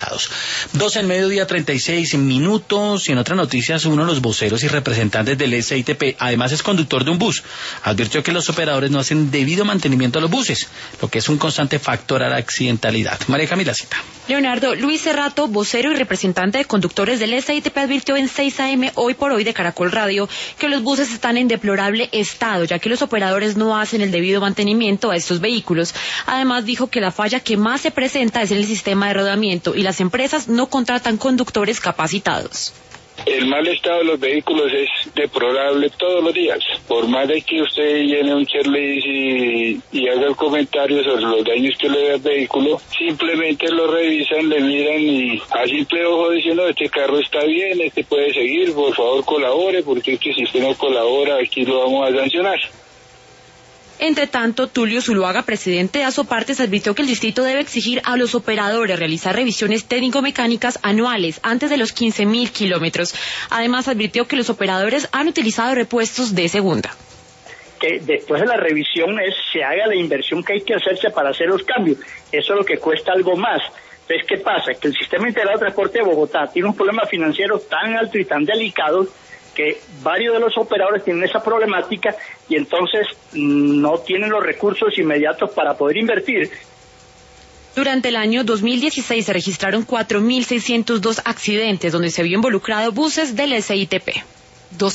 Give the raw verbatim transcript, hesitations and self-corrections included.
pasados. Dos en mediodía, treinta y seis minutos. Y en otras noticias, uno de los voceros y representantes del S I T P, además es conductor de un bus, advirtió que los operadores no hacen debido mantenimiento a los buses, lo que es un constante factor a la accidentalidad. María Camila Cita. Leonardo, Luis Cerrato, vocero y representante de conductores del S I T P, advirtió en seis A M Hoy por Hoy de Caracol Radio que los buses están en deplorable estado, ya que los operadores no hacen el debido mantenimiento a estos vehículos. Además dijo que la falla que más se presenta es en el sistema de rodamiento y las empresas no contratan conductores capacitados. El mal estado de los vehículos es deplorable todos los días. Por más de que usted llene un checklist y, y haga el comentario sobre los daños que le da al vehículo, simplemente lo revisan, le miran y a simple ojo diciendo, este carro está bien, este puede seguir, por favor colabore, porque es que si usted no colabora, aquí lo vamos a sancionar. Entre tanto, Tulio Zuluaga, presidente de Asopartes, advirtió que el distrito debe exigir a los operadores realizar revisiones técnico-mecánicas anuales antes de los quince mil kilómetros. Además, advirtió que los operadores han utilizado repuestos de segunda. Que después de la revisión es, se haga la inversión que hay que hacerse para hacer los cambios. Eso es lo que cuesta algo más. Entonces, ¿qué pasa? Que el Sistema Integrado de Transporte de Bogotá tiene un problema financiero tan alto y tan delicado que varios de los operadores tienen esa problemática y entonces no tienen los recursos inmediatos para poder invertir. Durante el año dos mil dieciséis se registraron cuatro mil seiscientos dos accidentes donde se vio involucrado buses del S I T P.